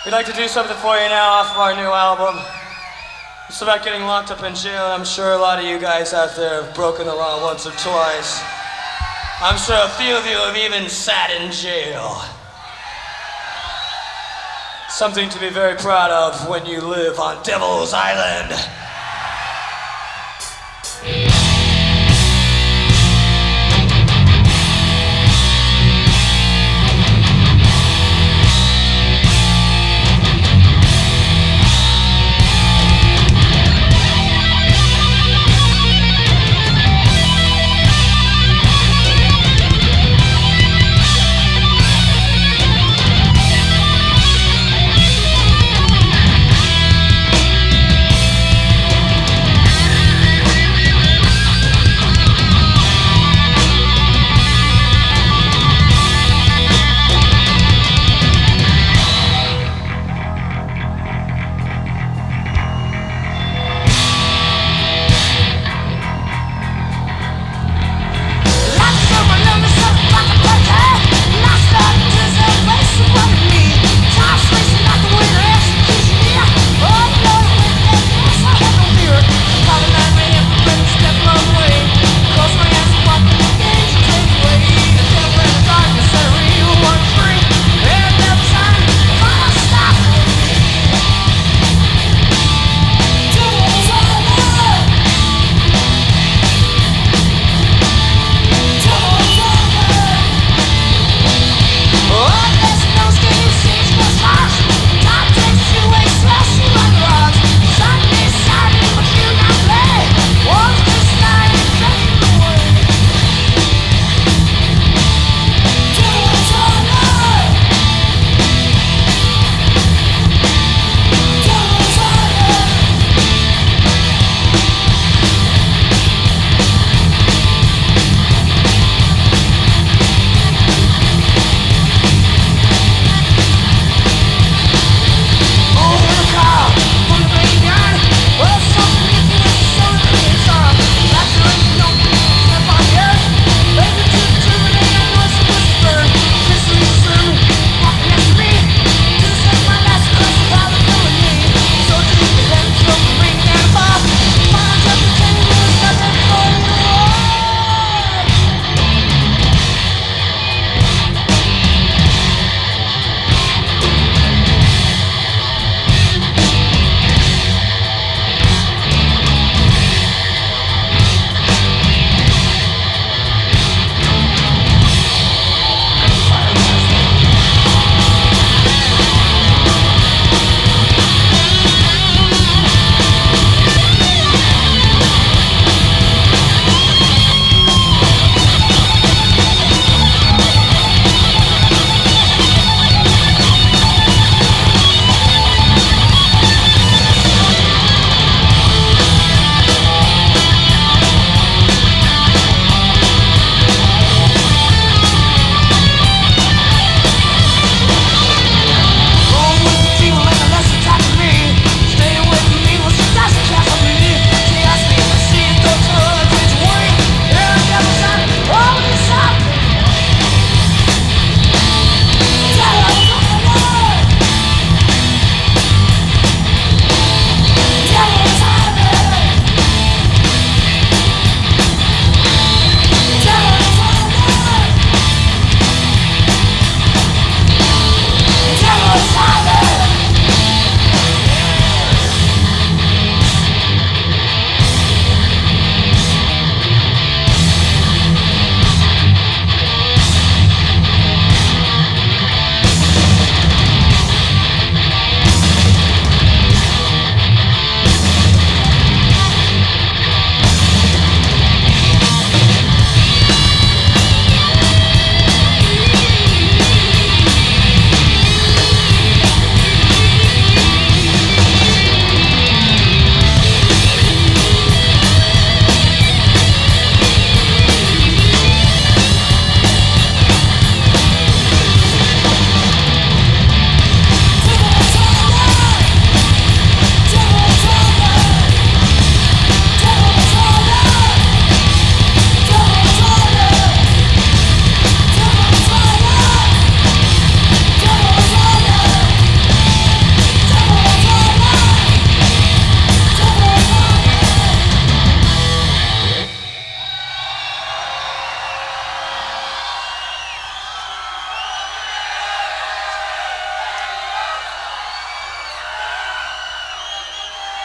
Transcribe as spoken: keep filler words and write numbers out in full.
We'd like to do something for you now off of our new album. It's about getting locked up in jail, and I'm sure a lot of you guys out there have broken the law once or twice. I'm sure a few of you have even sat in jail. Something to be very proud of when you live on Devil's Island.